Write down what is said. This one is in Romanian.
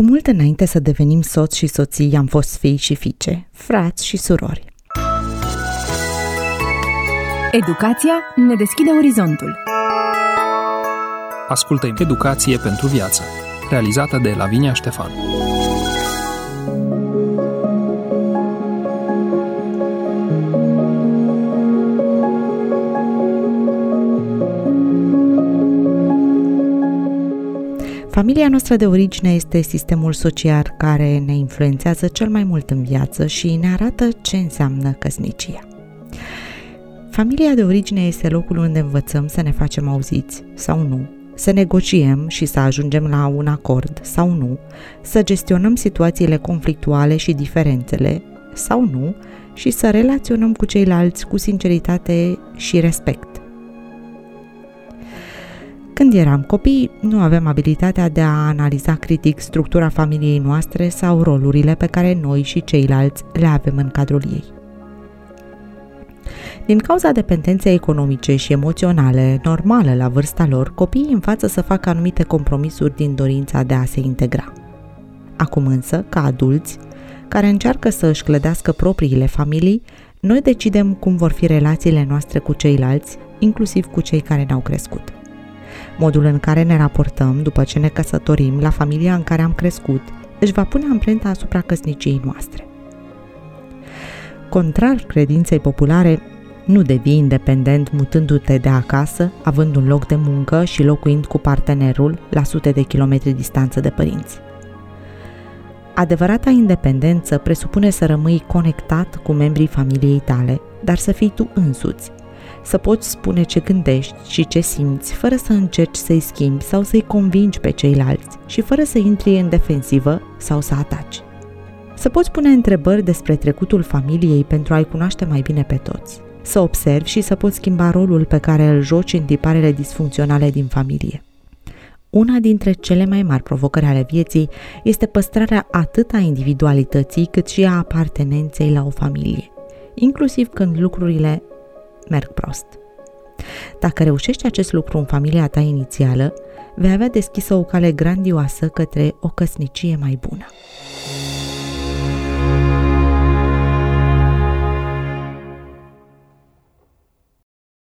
Cu mult înainte să devenim soți și soții, am fost fii și fiice, frați și surori. Educația ne deschide orizontul. Ascultă Educație pentru viață, realizată de Lavinia Ștefan. Familia noastră de origine este sistemul social care ne influențează cel mai mult în viață și ne arată ce înseamnă căsnicia. Familia de origine este locul unde învățăm să ne facem auziți sau nu, să negociem și să ajungem la un acord sau nu, să gestionăm situațiile conflictuale și diferențele sau nu și să relaționăm cu ceilalți cu sinceritate și respect. Când eram copii, nu aveam abilitatea de a analiza critic structura familiei noastre sau rolurile pe care noi și ceilalți le avem în cadrul ei. Din cauza dependenței economice și emoționale normale la vârsta lor, copiii învață să facă anumite compromisuri din dorința de a se integra. Acum însă, ca adulți, care încearcă să își clădească propriile familii, noi decidem cum vor fi relațiile noastre cu ceilalți, inclusiv cu cei care ne-au crescut. Modul în care ne raportăm după ce ne căsătorim la familia în care am crescut își va pune amprenta asupra căsniciei noastre. Contrar credinței populare, nu devii independent mutându-te de acasă, având un loc de muncă și locuind cu partenerul la sute de kilometri distanță de părinți. Adevărata independență presupune să rămâi conectat cu membrii familiei tale, dar să fii tu însuți, să poți spune ce gândești și ce simți fără să încerci să-i schimbi sau să-i convingi pe ceilalți și fără să intri în defensivă sau să ataci. Să poți pune întrebări despre trecutul familiei pentru a-i cunoaște mai bine pe toți. Să observi și să poți schimba rolul pe care îl joci în tiparele disfuncționale din familie. Una dintre cele mai mari provocări ale vieții este păstrarea atât a individualității cât și a apartenenței la o familie, inclusiv când lucrurile merg prost. Dacă reușești acest lucru în familia ta inițială, vei avea deschisă o cale grandioasă către o căsnicie mai bună.